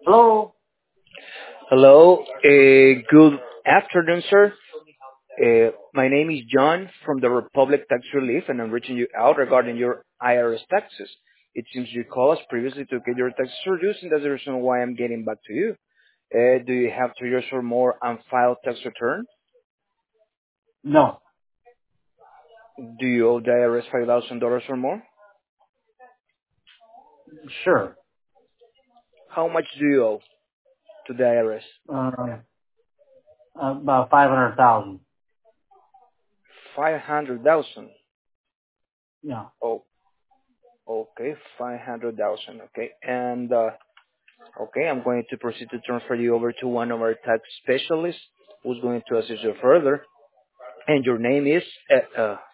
Hello? Hello, good afternoon, sir. My name is John from the Republic Tax Relief, and I'm reaching you out regarding your IRS taxes. It seems you called us previously to get your taxes reduced, and that's the reason why I'm getting back to you. Do you have 3 years or more unfiled tax return? No. Do you owe the IRS $5,000 or more? Sure. How much do you owe to the IRS? Uh, about 500,000. 500,000. Yeah. Oh, okay, 500,000. Okay, and okay, I'm going to proceed to transfer you over to one of our tax specialists who's going to assist you further. And your name is?